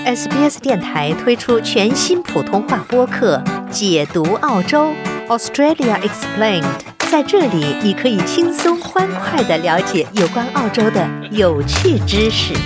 SBS 电台推出全新普通话播客《解读澳洲 Australia Explained》，在这里你可以轻松欢快地了解有关澳洲的有趣知识。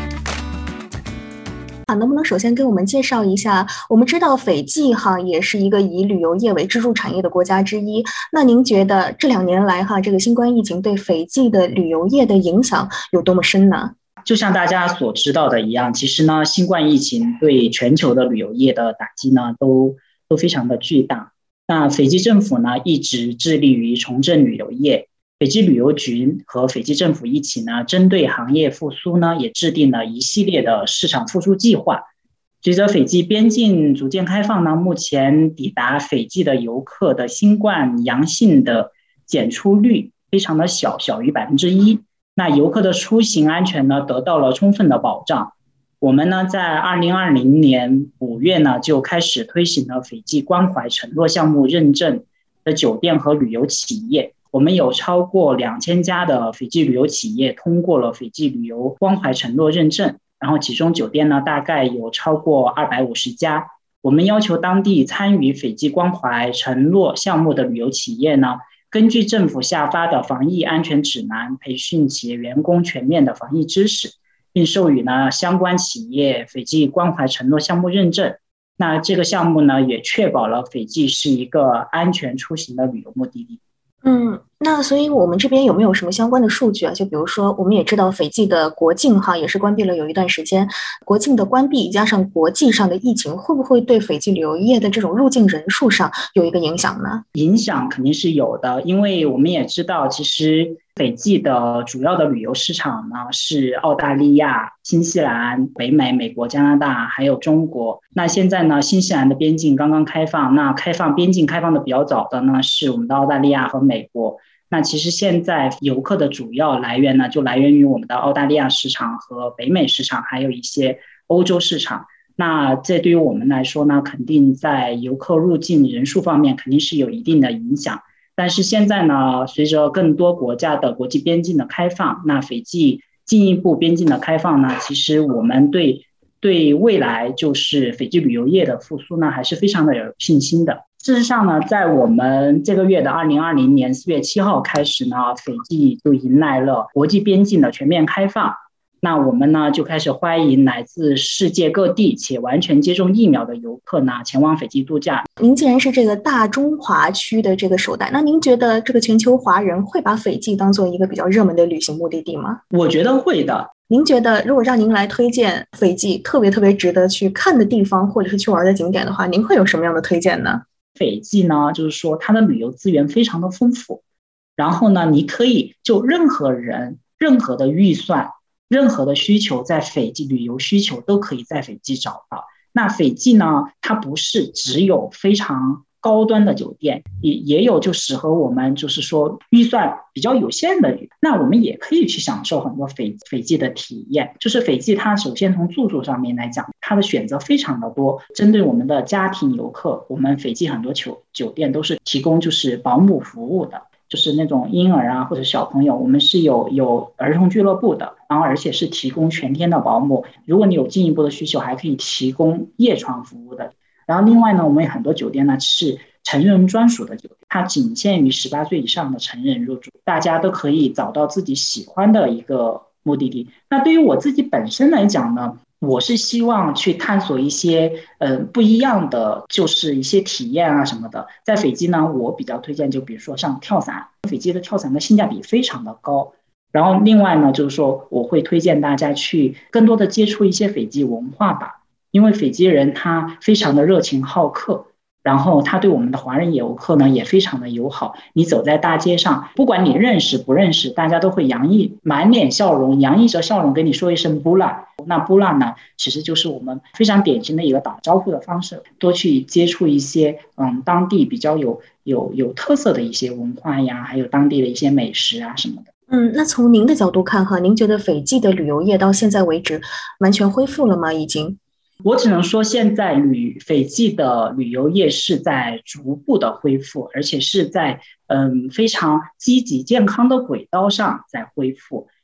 能不能首先给我们介绍一下，我们知道斐济也是一个以旅游业为支柱产业的国家之一，那您觉得这2年来这个新冠疫情对斐济的旅游业的影响有多么深呢？ 就像大家所知道的一样，其实呢，新冠疫情对全球的旅游业的打击呢都非常的巨大。那斐济政府呢一直致力于重振旅游业，斐济旅游局和斐济政府一起呢，针对行业复苏呢，也制定了一系列的市场复苏计划。随着斐济边境逐渐开放呢，目前抵达斐济的游客的新冠阳性的检出率非常的小，小于1%。那游客的出行安全呢得到了充分的保障。我们呢在2020年5月呢就开始推行了斐济关怀承诺项目认证的酒店和旅游企业。我们有超过2000家的斐济旅游企业通过了斐济旅游关怀承诺认证，然后其中酒店呢大概有超过250家。我们要求当地参与斐济关怀承诺项目的旅游企业呢，根据政府下发的防疫安全指南，培训企业员工全面的防疫知识，并授予呢相关企业斐济关怀承诺项目认证。那这个项目呢也确保了斐济是一个安全出行的旅游目的地。 那所以我们这边有没有什么相关的数据啊？就比如说我们也知道斐济的国境也是关闭了有一段时间，国境的关闭加上国际上的疫情，会不会对斐济旅游业的这种入境人数上有一个影响呢？ 影响肯定是有的，因为我们也知道其实斐济的主要的旅游市场呢是澳大利亚、新西兰、北美、美国、加拿大还有中国。那现在呢新西兰的边境刚刚开放，那边境开放的比较早的呢是我们的澳大利亚和美国。那其实现在游客的主要来源呢就来源于我们的澳大利亚市场和北美市场，还有一些欧洲市场。那这对于我们来说呢，肯定在游客入境人数方面肯定是有一定的影响。但是现在呢，随着更多国家的国际边境的开放，那斐济进一步边境的开放呢，其实我们对未来就是斐济旅游业的复苏呢还是非常的有信心的。事实上呢，在我们这个月的2020年4月7号开始呢，斐济就迎来了国际边境的全面开放。那我们呢就开始欢迎来自世界各地且完全接种疫苗的游客呢前往斐济度假。 您既然是这个大中华区的这个首贷，那您觉得这个全球华人会把斐济当做一个比较热门的旅行目的地吗？ 我觉得会的。 您觉得如果让您来推荐斐济特别值得去看的地方或者是去玩的景点的话，您会有什么样的推荐呢？ 斐济呢就是说它的旅游资源非常的丰富，然后呢你可以就任何人任何的预算任何的需求，在斐济旅游需求都可以在斐济找到。那斐济呢它不是只有非常高端的酒店，也有就适合我们就是说预算比较有限的人，那我们也可以去享受很多斐济的体验。就是斐济它首先从住宿上面来讲，它的选择非常的多。针对我们的家庭游客，我们斐济很多酒店都是提供就是保姆服务的，就是那种婴儿啊或者小朋友，我们是有儿童俱乐部的，然后而且是提供全天的保姆。如果你有进一步的需求，还可以提供夜床服务的。然后另外呢，我们有很多酒店呢是成人专属的酒店，它仅限于18岁以上的成人入住，大家都可以找到自己喜欢的一个目的地。那对于我自己本身来讲呢，我是希望去探索一些不一样的就是一些体验啊什么的。在斐济呢，我比较推荐就比如说像跳伞，斐济的跳伞的性价比非常的高。然后另外呢就是说我会推荐大家去更多的接触一些斐济文化吧，因为斐济人他非常的热情好客，然后他对我们的华人游客呢也非常的友好。你走在大街上，不管你认识不认识，大家都会满脸笑容，洋溢着笑容跟你说一声布拉。那布拉呢其实就是我们非常典型的一个打招呼的方式。多去接触一些当地比较有特色的一些文化呀，还有当地的一些美食啊什么的。 那从您的角度看您觉得斐济的旅游业到现在为止完全恢复了吗？已经？ 我只能说现在斐济的旅游业是在逐步的恢复，而且是在非常积极健康的轨道上在恢复。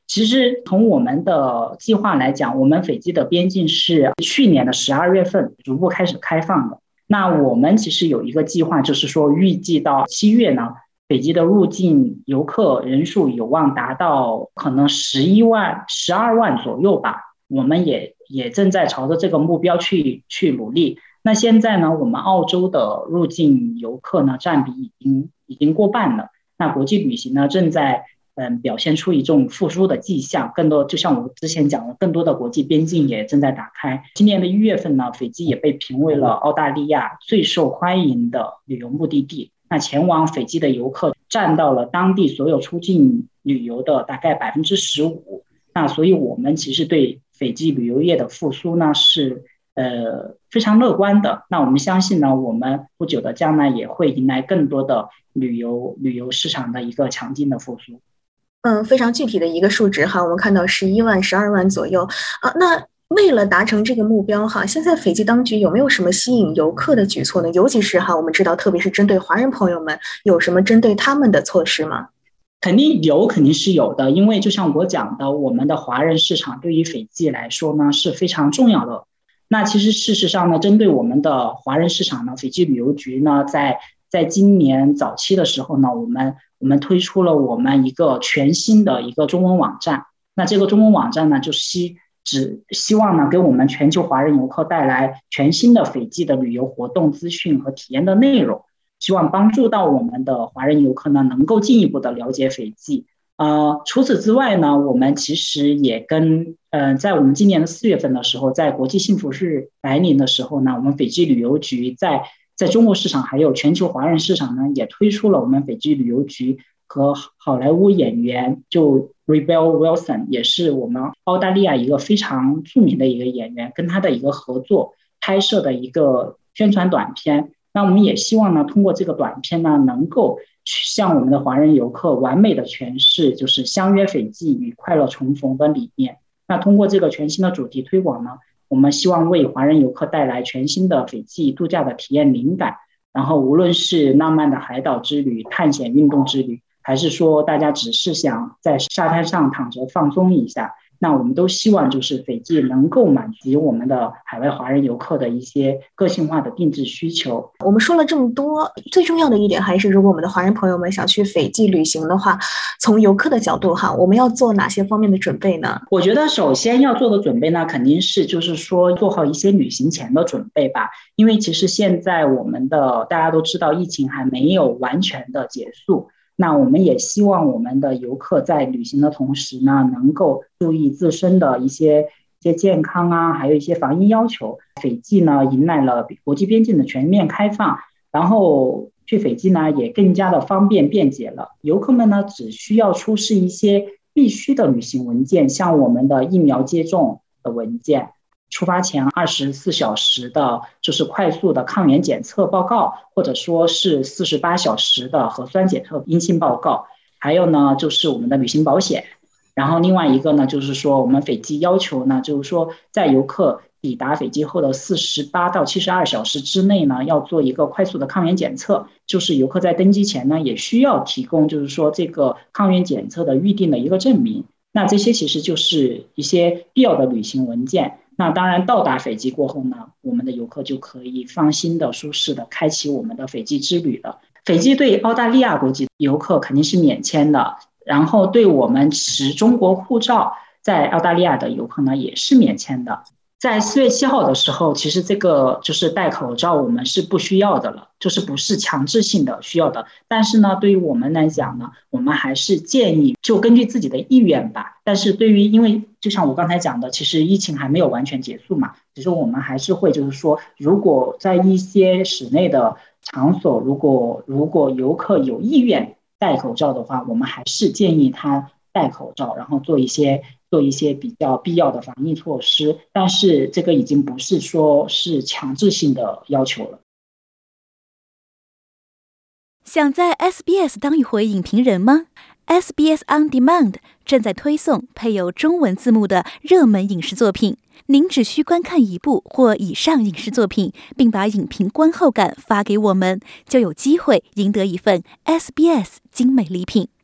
其实从我们的计划来讲，我们斐济的边境是去年的12月份逐步开始开放的。那我们其实有一个计划，就是说预计到7月呢，斐济的入境游客人数有望达到可能11万、12万左右吧。我们也正在朝着这个目标去努力。那现在呢，我们澳洲的入境游客呢占比已经过半了。那国际旅行呢正在表现出一种复苏的迹象，更多就像我之前讲的，更多的国际边境也正在打开。今年的1月份呢，斐济也被评为了澳大利亚最受欢迎的旅游目的地。那前往斐济的游客占到了当地所有出境旅游的大概15%。那所以我们其实对斐济旅游业的复苏呢是非常乐观的。那我们相信呢，我们不久的将来也会迎来更多的旅游市场的一个强劲的复苏。 非常具体的一个数值哈，我们看到11万、12万左右啊。那为了达成这个目标哈，现在斐济当局有没有什么吸引游客的举措呢？尤其是哈，我们知道，特别是针对华人朋友们，有什么针对他们的措施吗？ 肯定是有的，因为就像我讲的，我们的华人市场对于斐济来说呢是非常重要的。那其实事实上呢，针对我们的华人市场呢，斐济旅游局呢在今年早期的时候呢，我们推出了我们一个全新的一个中文网站。那这个中文网站呢，只希望呢给我们全球华人游客带来全新的斐济的旅游活动资讯和体验的内容，希望帮助到我们的华人游客呢能够进一步的了解斐济。除此之外呢，我们其实也跟在我们今年的4月份的时候，在国际幸福日来临的时候呢，我们斐济旅游局在中国市场还有全球华人市场呢，也推出了我们斐济旅游局和好莱坞演员就 Rebel Wilson， 也是我们澳大利亚一个非常著名的一个演员，跟他的一个合作拍摄的一个宣传短片。那我们也希望呢，通过这个短片呢，能够向我们的华人游客完美的诠释就是相约斐济与快乐重逢的理念。那通过这个全新的主题推广呢，我们希望为华人游客带来全新的斐济度假的体验灵感。然后无论是浪漫的海岛之旅、探险运动之旅，还是说大家只是想在沙滩上躺着放松一下，那我们都希望就是斐济能够满足我们的海外华人游客的一些个性化的定制需求。 我们说了这么多，最重要的一点还是，如果我们的华人朋友们想去斐济旅行的话，从游客的角度哈，我们要做哪些方面的准备呢？ 我觉得首先要做的准备呢，肯定是就是说做好一些旅行前的准备吧。因为其实现在我们的大家都知道，疫情还没有完全的结束。那我们也希望我们的游客在旅行的同时呢，能够注意自身的一些健康啊，还有一些防疫要求。斐济呢迎来了国际边境的全面开放，然后去斐济呢也更加的方便便捷了。游客们呢只需要出示一些必须的旅行文件，像我们的疫苗接种的文件，出发前24小时的就是快速的抗原检测报告，或者说是48小时的核酸检测阴性报告，还有呢就是我们的旅行保险。然后另外一个呢就是说我们斐济要求呢，就是说在游客抵达斐济后的48到72小时之内呢，要做一个快速的抗原检测，就是游客在登机前呢也需要提供就是说这个抗原检测的预定的一个证明。那这些其实就是一些必要的旅行文件。那当然到达斐济过后呢，我们的游客就可以放心的舒适的开启我们的斐济之旅了。斐济对澳大利亚国籍游客肯定是免签的，然后对我们持中国护照在澳大利亚的游客呢也是免签的。在4月7号的时候，其实这个就是戴口罩我们是不需要的了，就是不是强制性的需要的。但是呢，对于我们来讲呢，我们还是建议就根据自己的意愿吧。但是对于因为就像我刚才讲的，其实疫情还没有完全结束嘛，其实我们还是会就是说，如果在一些室内的场所，如果游客有意愿戴口罩的话，我们还是建议他戴口罩，然后做一些比较必要的防疫措施，但是这个已经不是说是强制性的要求了。 想在 SBS 当一回影评人吗？ SBS On Demand 正在推送配有中文字幕的热门影视作品，您只需观看一部或以上影视作品，并把影评观后感发给我们，就有机会赢得一份 SBS 精美礼品。